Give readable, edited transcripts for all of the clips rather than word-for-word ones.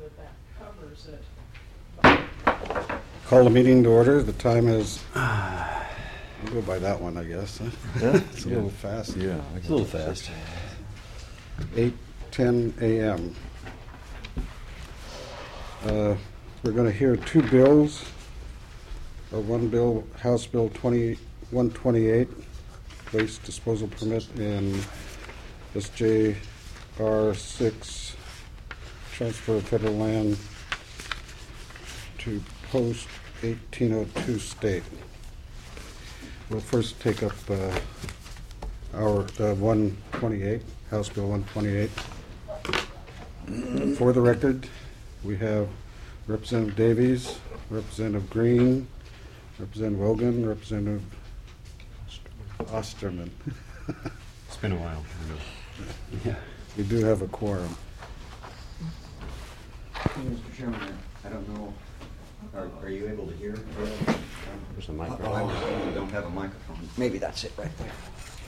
that covers it. Call the meeting to order. The time is, I'll go by that one, I guess. Yeah? It's a little fast. Yeah, It's a little fast. 8:10 a.m. We're going to hear two bills. One bill, House Bill 128, waste disposal permit, and SJR 6, transfer of federal land to post 1802 state. We'll first take up our 128, House Bill 128. For the record, we have Representative Davies, Representative Green, Representative Wogan, Representative Osterman. It's been a while. Yeah. We do have a quorum. Mr. Chairman, I don't know, are you able to hear? There's a microphone. I don't have a microphone. Maybe that's it right there.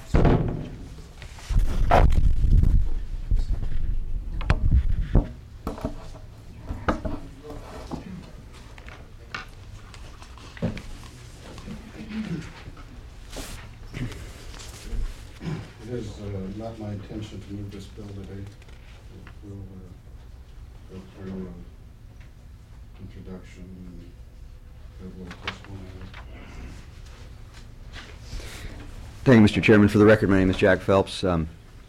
It is not my intention to move this bill today. We'll go through introduction and have a little testimony. Thank you, Mr. Chairman. For the record, my name is Jack Phelps. I'm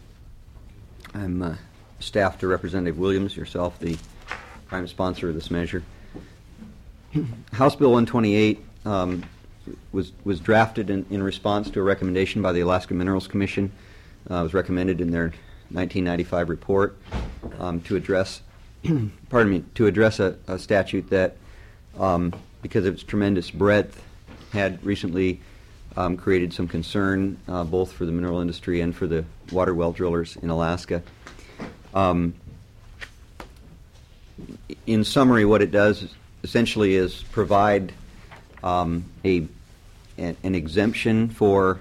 staff to Representative Williams, yourself, the prime sponsor of this measure. House Bill 128 was drafted in response to a recommendation by the Alaska Minerals Commission. It was recommended in their 1995 report to address, to address a statute that, because of its tremendous breadth, had recently created some concern both for the mineral industry and for the water well drillers in Alaska. In summary, what it does essentially is provide an exemption for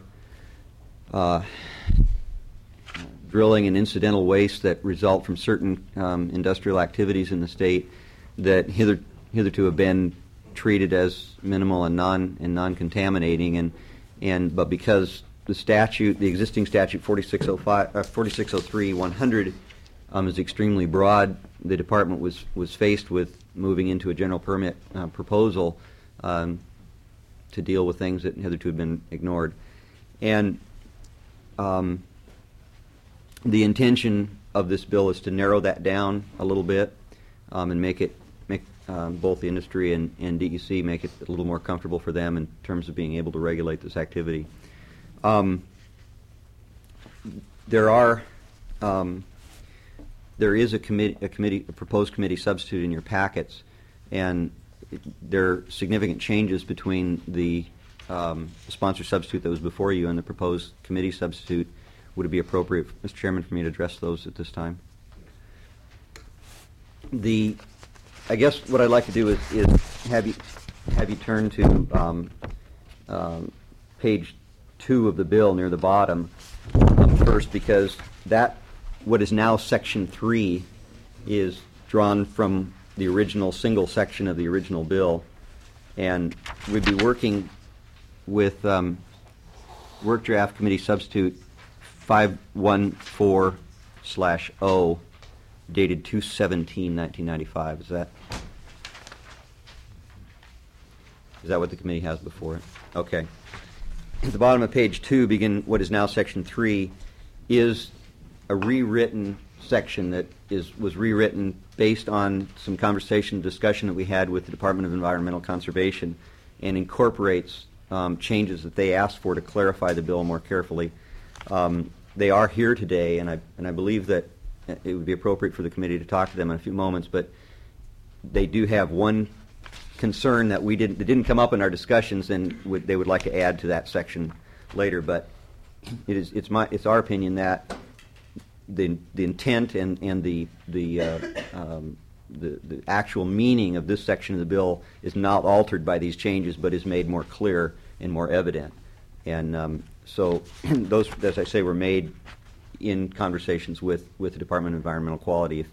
drilling and incidental waste that result from certain industrial activities in the state that hitherto have been treated as minimal and non-contaminating, but because the existing statute 4603-100 is extremely broad, the department was faced with moving into a general permit proposal to deal with things that hitherto have been ignored. And the intention of this bill is to narrow that down a little bit and make both the industry and DEC make it a little more comfortable for them in terms of being able to regulate this activity. There is a proposed committee substitute in your packets, and there are significant changes between the sponsor substitute that was before you and the proposed committee substitute. Would it be appropriate, Mr. Chairman, for me to address those at this time? I guess what I'd like to do is have you turn to page 2 of the bill near the bottom first, because what is now section 3 is drawn from the original single section of the original bill, and we'd be working with work draft committee substitute 514/0 dated 2/17/1995. Is that what the committee has before it? Okay. At the bottom of page 2, begin what is now section 3, is a rewritten section that was rewritten based on some discussion that we had with the Department of Environmental Conservation, and incorporates changes that they asked for to clarify the bill more carefully. They are here today, and I believe that it would be appropriate for the committee to talk to them in a few moments, but they do have one concern that didn't come up in our discussions, and they would like to add to that section later. But it's our opinion that the intent and the actual meaning of this section of the bill is not altered by these changes, but is made more clear and more evident. And so those, as I say, were made in conversations with the Department of Environmental Quality.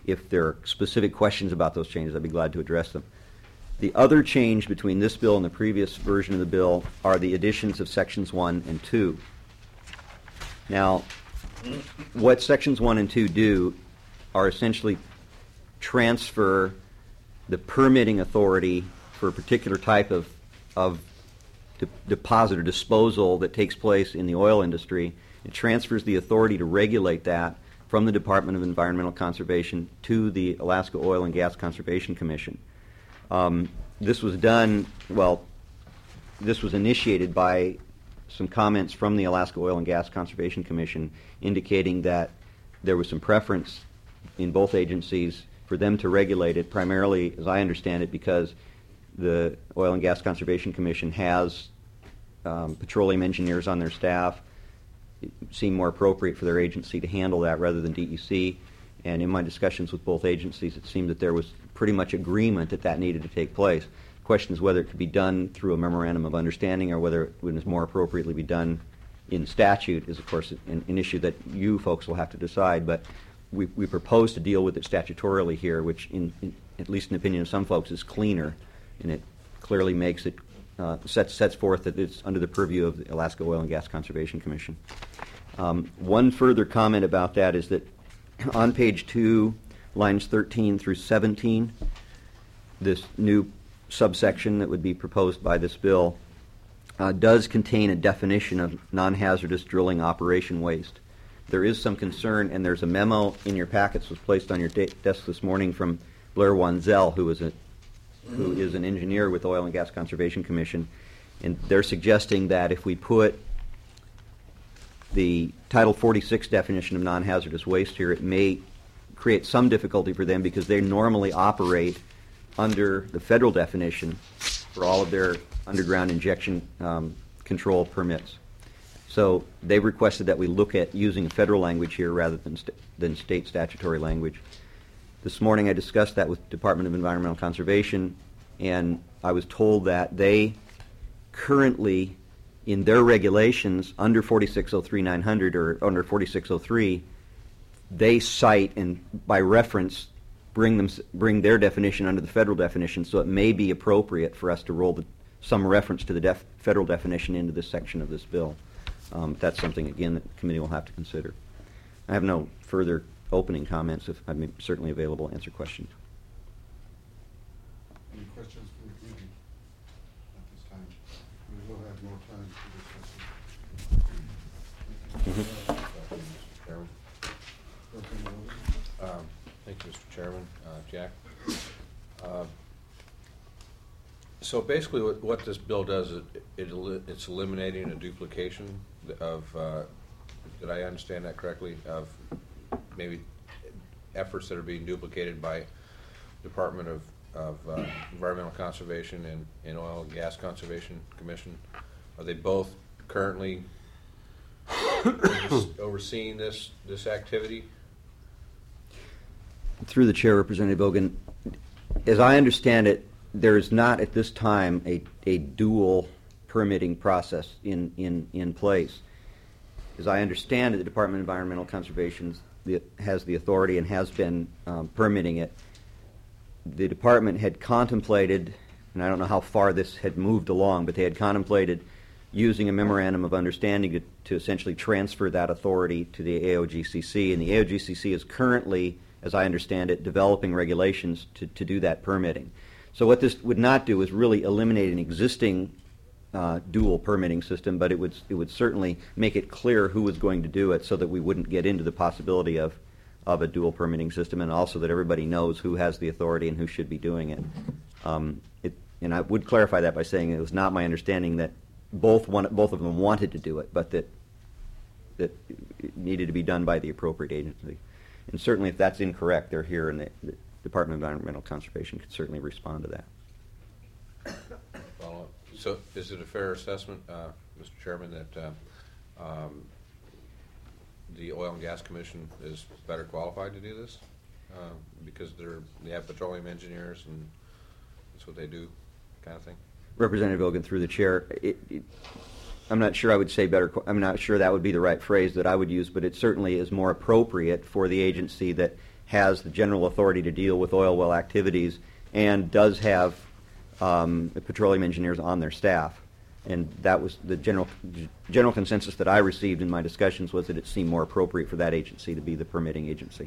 if there are specific questions about those changes, I'd be glad to address them. The other change between this bill and the previous version of the bill are the additions of sections 1 and 2. Now, what sections 1 and 2 do are essentially transfer the permitting authority for a particular type of deposit or disposal that takes place in the oil industry. It transfers the authority to regulate that from the Department of Environmental Conservation to the Alaska Oil and Gas Conservation Commission. This was done, this was initiated by some comments from the Alaska Oil and Gas Conservation Commission indicating that there was some preference in both agencies for them to regulate it, primarily, as I understand it, because the Oil and Gas Conservation Commission has petroleum engineers on their staff. It seemed more appropriate for their agency to handle that rather than DEC. And in my discussions with both agencies, it seemed that there was pretty much agreement that that needed to take place. The question is whether it could be done through a memorandum of understanding or whether it would more appropriately be done in statute is, of course, an issue that you folks will have to decide. But we propose to deal with it statutorily here, which, at least in the opinion of some folks, is cleaner, and it clearly makes it sets forth that it's under the purview of the Alaska Oil and Gas Conservation Commission. One further comment about that is that on page 2, lines 13 through 17, this new subsection that would be proposed by this bill does contain a definition of non-hazardous drilling operation waste. There is some concern, and there's a memo in your packets was placed on your desk this morning from Blair Wanzel, who is an engineer with the Oil and Gas Conservation Commission, and they're suggesting that if we put the Title 46 definition of non-hazardous waste here, it may create some difficulty for them because they normally operate under the federal definition for all of their underground injection control permits. So they requested that we look at using federal language here rather than state statutory language. This morning I discussed that with Department of Environmental Conservation, and I was told that they currently, in their regulations under 4603-900 or under 4603, they cite and by reference bring their definition under the federal definition, so it may be appropriate for us to roll some reference to the federal definition into this section of this bill. That's something, again, that the committee will have to consider. I have no further opening comments. I'm certainly available to answer questions. Any questions from the committee at this time? We will have more time to discuss it. Chairman. Representative Thank you, Mr. Chairman. Jack. So basically what this bill does is it's eliminating a duplication of, did I understand that correctly, of maybe efforts that are being duplicated by Department of Environmental Conservation and Oil and Gas Conservation Commission? Are they both currently overseeing this activity? Through the chair, Representative Bogan, as I understand it, there is not at this time a dual permitting process in place. As I understand it, the Department of Environmental Conservation has the authority and has been permitting it. The department had contemplated, and I don't know how far this had moved along, but they had contemplated using a memorandum of understanding to essentially transfer that authority to the AOGCC, and the AOGCC is currently, as I understand it, developing regulations to do that permitting. So what this would not do is really eliminate an existing dual permitting system, but it would certainly make it clear who was going to do it so that we wouldn't get into the possibility of a dual permitting system, and also that everybody knows who has the authority and who should be doing it. And I would clarify that by saying it was not my understanding that both of them wanted to do it, but that it needed to be done by the appropriate agency. And certainly if that's incorrect, they're here, and the Department of Environmental Conservation could certainly respond to that. Follow up. So is it a fair assessment, Mr. Chairman, that the Oil and Gas Commission is better qualified to do this because they have petroleum engineers and that's what they do, kind of thing? Representative Ogan, through the chair, I'm not sure I would say better. I'm not sure that would be the right phrase that I would use, but it certainly is more appropriate for the agency that has the general authority to deal with oil well activities and does have petroleum engineers on their staff. And that was the general consensus that I received in my discussions, was that it seemed more appropriate for that agency to be the permitting agency.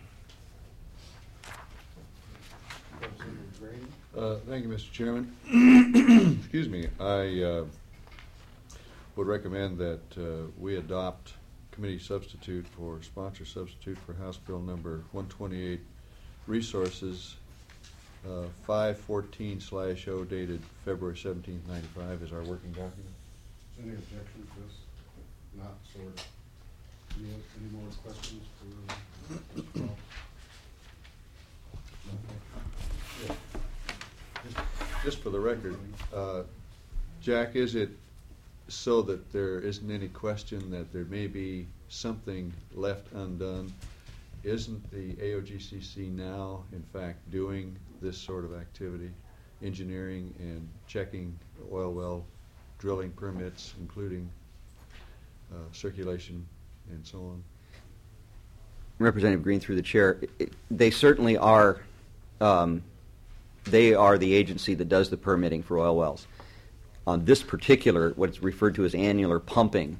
Thank you, Mr. Chairman. Excuse me. I would recommend that we adopt committee substitute for sponsor substitute for House Bill number 128, resources 514/0 dated February 17th, 95 is our working document. Is there any objection to this? Not sort of. Any more questions for Mr. Phelps? Just for the record, Jack, is it so that there isn't any question that there may be something left undone? Isn't the AOGCC now, in fact, doing this sort of activity, engineering and checking oil well drilling permits, including circulation and so on? Representative Green, through the chair, they certainly are. They are the agency that does the permitting for oil wells. On this particular, what's referred to as annular pumping,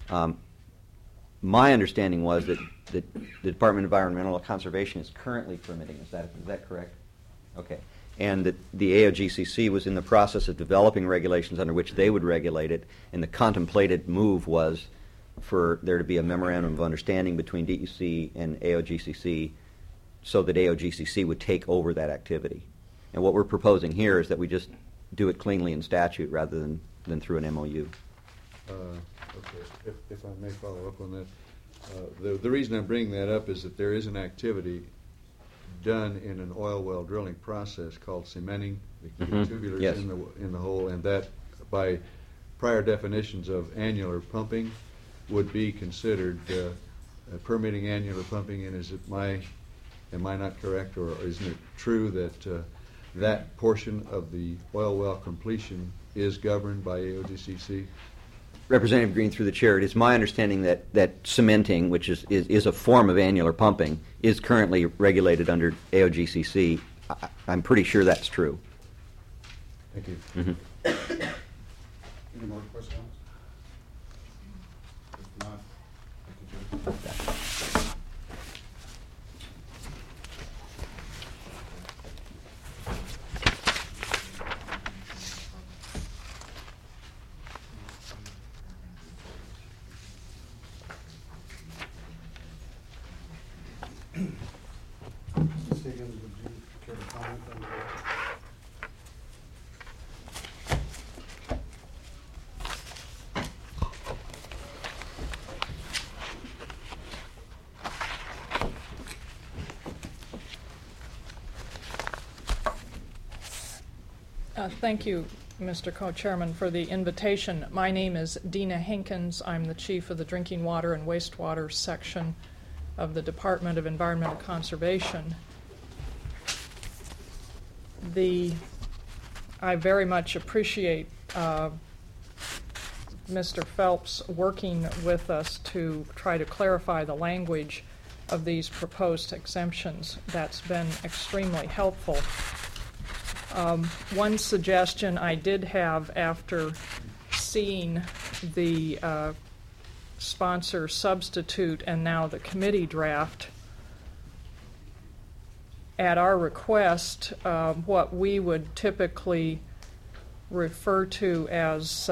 my understanding was that the Department of Environmental Conservation is currently permitting. Is that correct? Okay. And that the AOGCC was in the process of developing regulations under which they would regulate it, and the contemplated move was for there to be a memorandum of understanding between DEC and AOGCC so that AOGCC would take over that activity. And what we're proposing here is that we just do it cleanly in statute rather than through an MOU. Okay, if I may follow up on that. The reason I'm bringing that up is that there is an activity done in an oil well drilling process called cementing, the tubulars Yes. in the hole, and that by prior definitions of annular pumping would be considered permitting annular pumping. And am I not correct, or isn't it true that that portion of the oil well completion is governed by AOGCC? Representative Green, through the chair, it is my understanding that cementing, which is a form of annular pumping, is currently regulated under AOGCC. I'm pretty sure that's true. Thank you. Any more questions? If not, thank you, Judge. Mrs. Higgins, would you care to comment on that? Thank you, Mr. Co-Chairman, for the invitation. My name is Dina Hankins. I'm the chief of the Drinking Water and Wastewater section of the Department of Environmental Conservation. I very much appreciate Mr. Phelps working with us to try to clarify the language of these proposed exemptions. That's been extremely helpful. One suggestion I did have after seeing the sponsor substitute and now the committee draft, at our request, what we would typically refer to as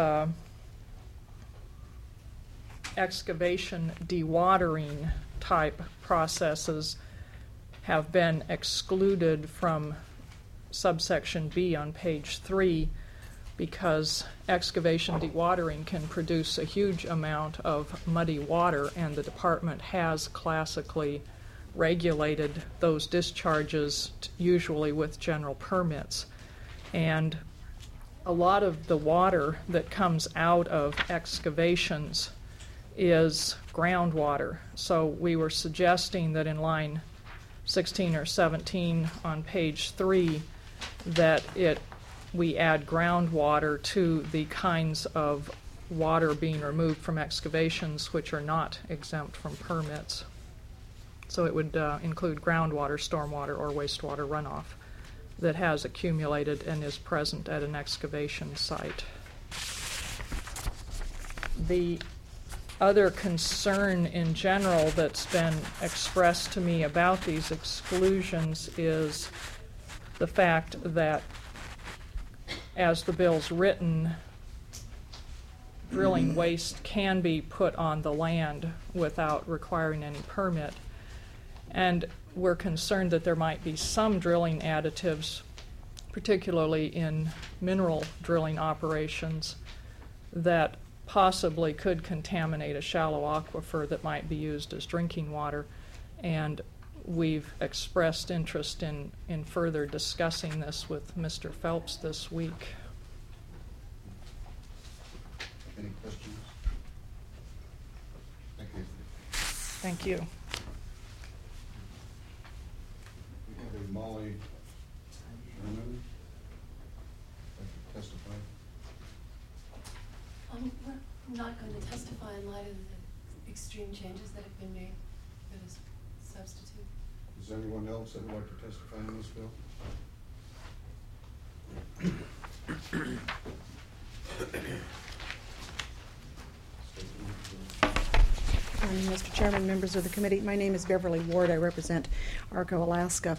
excavation dewatering type processes have been excluded from subsection B on page 3 because excavation dewatering can produce a huge amount of muddy water, and the department has classically regulated those discharges usually with general permits. And a lot of the water that comes out of excavations is groundwater. So we were suggesting that in line 16 or 17 on page 3 that we add groundwater to the kinds of water being removed from excavations which are not exempt from permits. So it would include groundwater, stormwater, or wastewater runoff that has accumulated and is present at an excavation site. The other concern in general that's been expressed to me about these exclusions is the fact that, as the bill's written, drilling waste can be put on the land without requiring any permit. And we're concerned that there might be some drilling additives, particularly in mineral drilling operations, that possibly could contaminate a shallow aquifer that might be used as drinking water. And we've expressed interest in further discussing this with Mr. Phelps this week. Any questions? Thank you. Thank you. We have a Molly Sherman. Like to testify. We're not going to testify in light of the extreme changes that have been made for this substitute. Is there anyone else that would like to testify on this bill? Mr. Chairman, members of the committee, my name is Beverly Ward. I represent ARCO Alaska.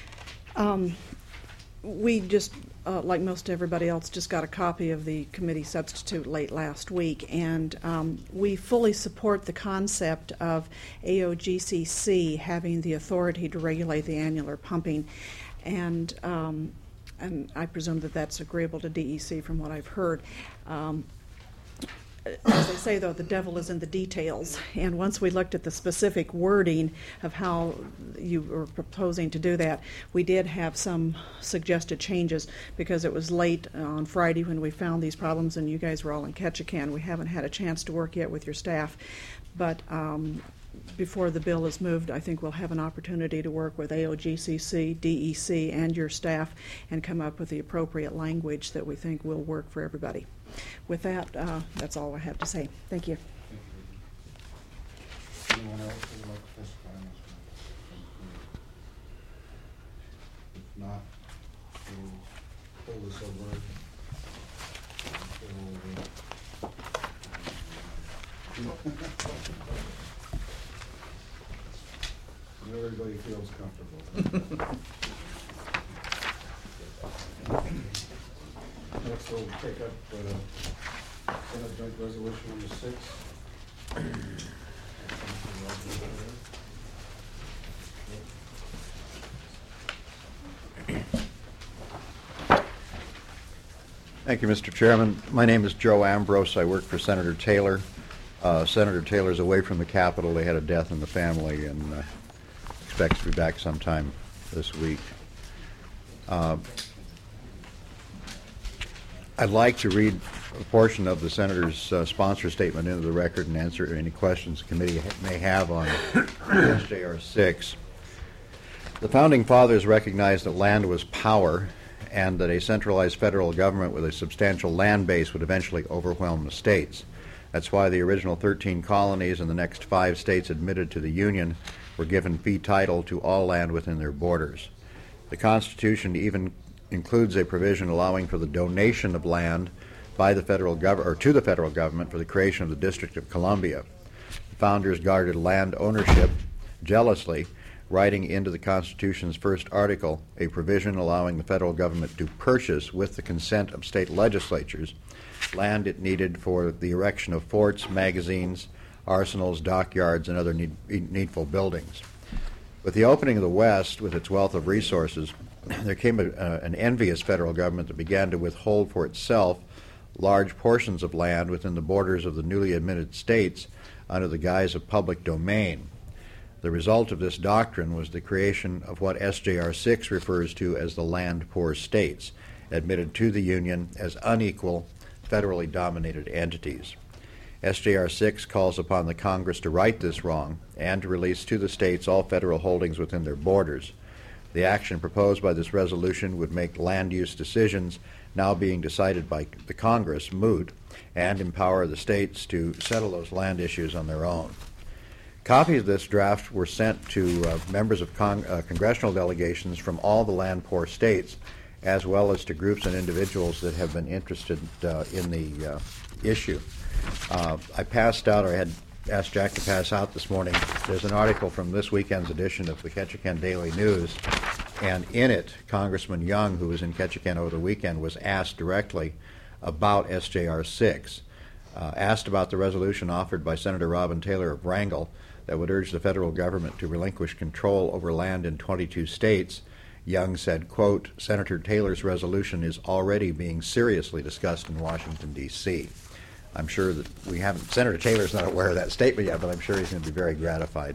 We just, like most everybody else, just got a copy of the committee substitute late last week, and we fully support the concept of AOGCC having the authority to regulate the annular pumping, and I presume that that's agreeable to DEC from what I've heard. As they say, though, the devil is in the details. And once we looked at the specific wording of how you were proposing to do that, we did have some suggested changes because it was late on Friday when we found these problems and you guys were all in Ketchikan. We haven't had a chance to work yet with your staff. But before the bill is moved, I think we'll have an opportunity to work with AOGCC, DEC, and your staff and come up with the appropriate language that we think will work for everybody. With that, that's all I have to say. Thank you. Anyone else who would like to testify on this bill? If not, we'll pull this over until everybody feels comfortable. Next, we'll take up Senate Joint Resolution number 6. Thank you, Mr. Chairman. My name is Joe Ambrose. I work for Senator Taylor. Senator Taylor's away from the Capitol. They had a death in the family and expects to be back sometime this week. I'd like to read a portion of the Senator's sponsor statement into the record and answer any questions the committee may have on SJR 6. The Founding Fathers recognized that land was power and that a centralized federal government with a substantial land base would eventually overwhelm the states. That's why the original 13 colonies and the next 5 states admitted to the Union were given fee title to all land within their borders. The Constitution even includes a provision allowing for the donation of land by the federal government or to the federal government for the creation of the District of Columbia. The founders guarded land ownership jealously, writing into the Constitution's first article a provision allowing the federal government to purchase, with the consent of state legislatures, land it needed for the erection of forts, magazines, arsenals, dockyards, and other needful buildings. With the opening of the West, with its wealth of resources, there came an envious federal government that began to withhold for itself large portions of land within the borders of the newly admitted states under the guise of public domain. The result of this doctrine was the creation of what SJR 6 refers to as the land-poor states, admitted to the Union as unequal, federally dominated entities. SJR 6 calls upon the Congress to right this wrong and to release to the states all federal holdings within their borders. The action proposed by this resolution would make land use decisions now being decided by the Congress moot and empower the states to settle those land issues on their own. Copies of this draft were sent to members of congressional delegations from all the land-poor states, as well as to groups and individuals that have been interested in the issue. I passed out, or I had asked Jack to pass out this morning, there's an article from this weekend's edition of the Ketchikan Daily News, and in it, Congressman Young, who was in Ketchikan over the weekend, was asked directly about SJR 6, asked about the resolution offered by Senator Robin Taylor of Wrangell that would urge the federal government to relinquish control over land in 22 states. Young said, quote, Senator Taylor's resolution is already being seriously discussed in Washington, D.C. I'm sure that Senator Taylor's not aware of that statement yet, but I'm sure he's going to be very gratified.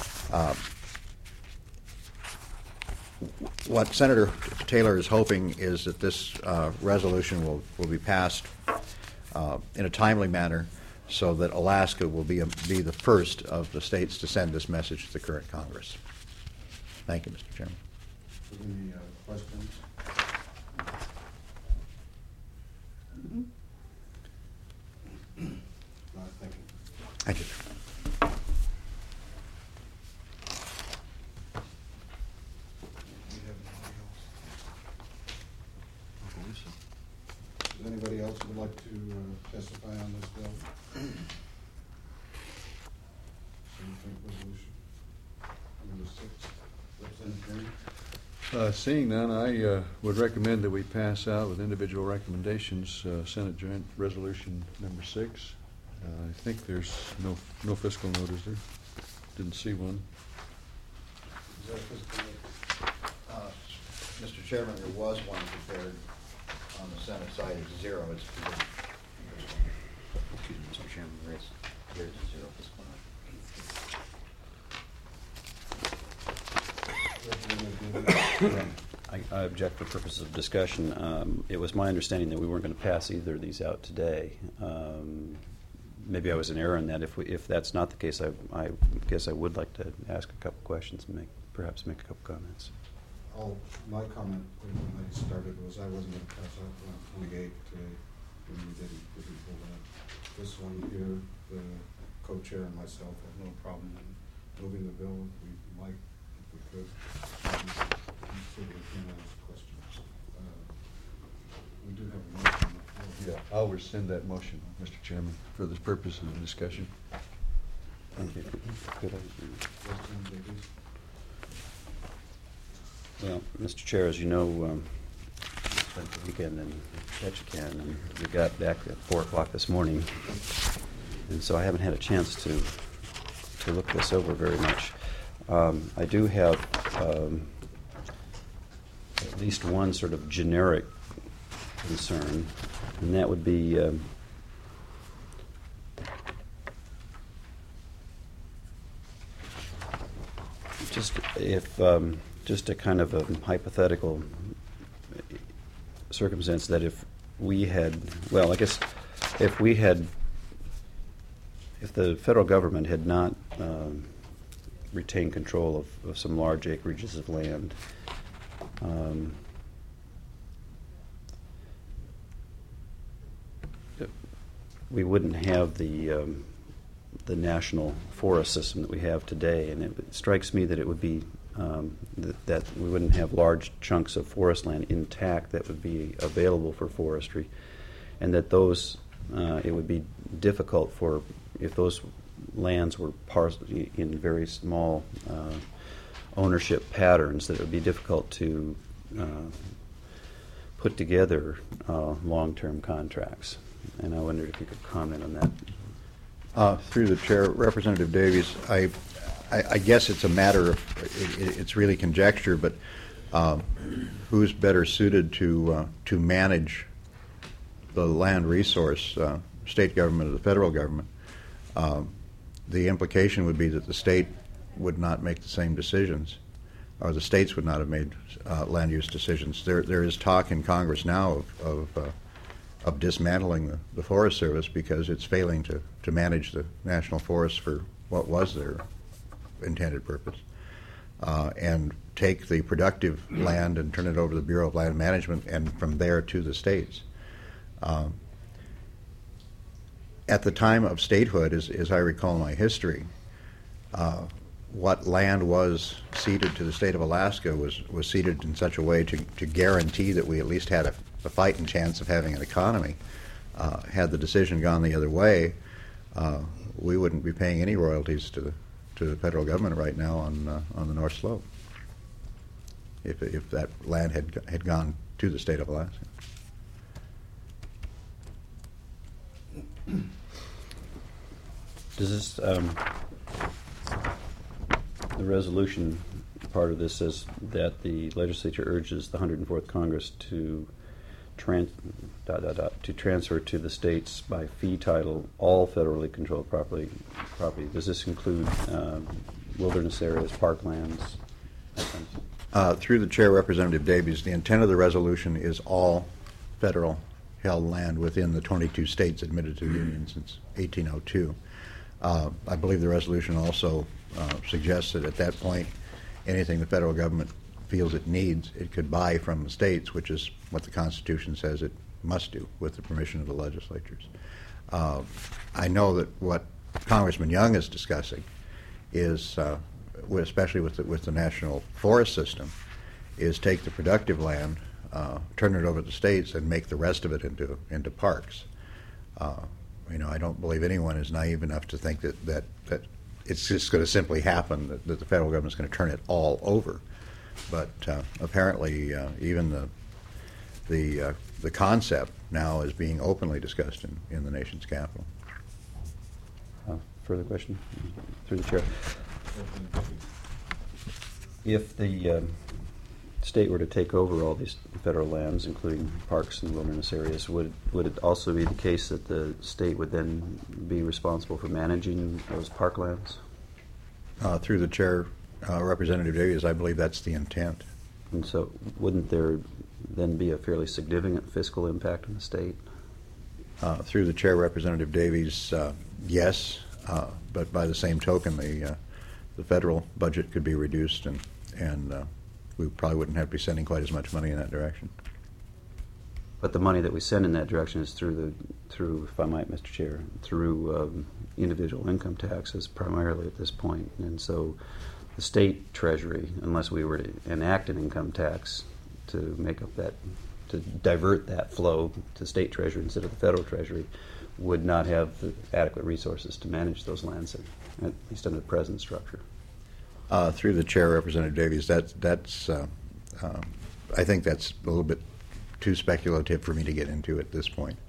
What Senator Taylor is hoping is that this resolution will be passed in a timely manner so that Alaska will be the first of the states to send this message to the current Congress. Thank you, Mr. Chairman. Any questions? Thank you. Thank you. Does anybody else would like to testify on this bill? Resolution number 6. Representative Green? Seeing none, I would recommend that we pass out with individual recommendations Senate Joint Resolution number 6. I think there's no fiscal note, is there? Didn't see one. Is that fiscal note? Mr. Chairman, there was one prepared on the Senate side. It's 0. It's excuse me, Mr. Chairman, here's 0 fiscal note. I object for purposes of discussion. It was my understanding that we weren't going to pass either of these out today. Maybe I was in error in that. If that's not the case, I guess I would like to ask a couple questions and perhaps make a couple comments. My comment when I started was I wasn't going to pass out 128 today, and we didn't pull that. This one here, the co-chair and myself have no problem in moving the bill. We might, if we could, so we can ask questions. We do have a motion on the floor. Yeah, I'll rescind that motion, Mr. Chairman, for the purpose of the discussion. Thank you. Could I- Representative Davies? Well, Mr. Chair, as you know, spent the weekend in Ketchikan, and we got back at 4 o'clock this morning, and so I haven't had a chance to look this over very much. I do have at least one sort of generic concern, and that would be just a kind of a hypothetical circumstance that if we had, well, I guess if the federal government had not retained control of some large acreages of land, we wouldn't have the national forest system that we have today, and it strikes me that it would be that we wouldn't have large chunks of forest land intact that would be available for forestry, and that those it would be difficult for, if those lands were in very small ownership patterns, that it would be difficult to put together long-term contracts. And I wondered if you could comment on that. Through the chair, Representative Davies, I guess it's a matter of, it's really conjecture, but who's better suited to manage the land resource, state government or the federal government? The implication would be that the state would not make the same decisions, or the states would not have made land use decisions. There is talk in Congress now of dismantling the Forest Service because it's failing to manage the national forests for what was their intended purpose, and take the productive land and turn it over to the Bureau of Land Management, and from there to the states. At the time of statehood, as I recall my history, what land was ceded to the state of Alaska was ceded in such a way to guarantee that we at least had a fighting chance of having an economy. Had the decision gone the other way, we wouldn't be paying any royalties to the federal government right now on the North Slope. If that land had gone to the state of Alaska. Does this, the resolution part of this says that the legislature urges the 104th Congress to transfer to the states by fee title all federally controlled property. Does this include wilderness areas, parklands? Through the chair, Representative Davies, the intent of the resolution is all federal held land within the 22 states admitted to the Union since 1802. I believe the resolution also suggests that at that point, anything the federal government feels it needs, it could buy from the states, which is what the Constitution says it must do with the permission of the legislatures. I know that what Congressman Young is discussing is, especially with the National Forest System, is take the productive land, turn it over to the states, and make the rest of it into parks. I don't believe anyone is naive enough to think that it's just going to simply happen that the federal government is going to turn it all over. But apparently, even the concept now is being openly discussed in the nation's capital. Further question through the chair. If the state were to take over all these federal lands, including parks and wilderness areas, would it also be the case that the state would then be responsible for managing those parklands? Through the chair, Representative Davies, I believe that's the intent. And so wouldn't there then be a fairly significant fiscal impact on the state? Through the chair, Representative Davies, yes, but by the same token, the federal budget could be reduced, and we probably wouldn't have to be sending quite as much money in that direction. But the money that we send in that direction is through, if I might, Mr. Chair, through individual income taxes primarily at this point. And so the state treasury, unless we were to enact an income tax to make up that, to divert that flow to state treasury instead of the federal treasury, would not have the adequate resources to manage those lands, at least under the present structure. Through the chair, Representative Davies, that's I think that's a little bit too speculative for me to get into at this point.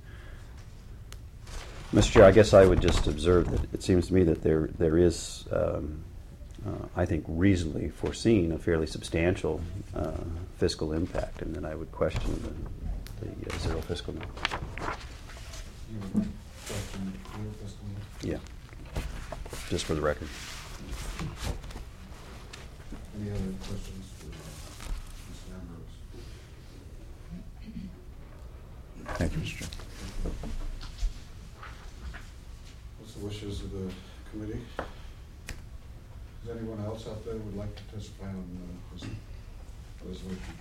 Mr. Chair, I guess I would just observe that it seems to me that there is, I think, reasonably foreseen a fairly substantial fiscal impact, and then I would question the zero fiscal note. Yeah, just for the record. Any other questions for Mr. Ambrose? Thank you, Mr. Chair. What's the wishes of the committee? Is anyone else out there who would like to testify on this resolution?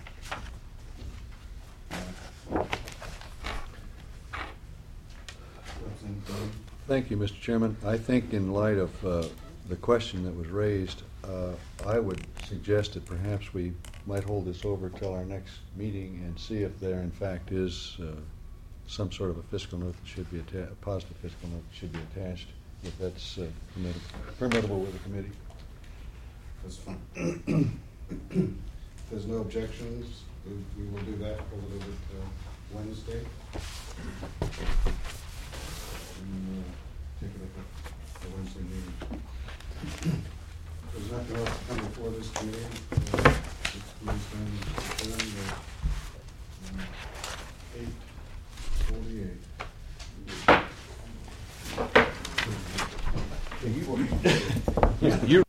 Thank you, Mr. Chairman. I think in light of the question that was raised, I would suggest that perhaps we might hold this over till our next meeting and see if there in fact is some sort of a fiscal note that should be a positive fiscal note that should be attached, if that's permittable with the committee. That's fine. If there's no objections, we will do that. Hold it over to Wednesday. And take it up at the Wednesday meeting. There's nothing else to come before this committee. This committee's been adjourned at 8:48. You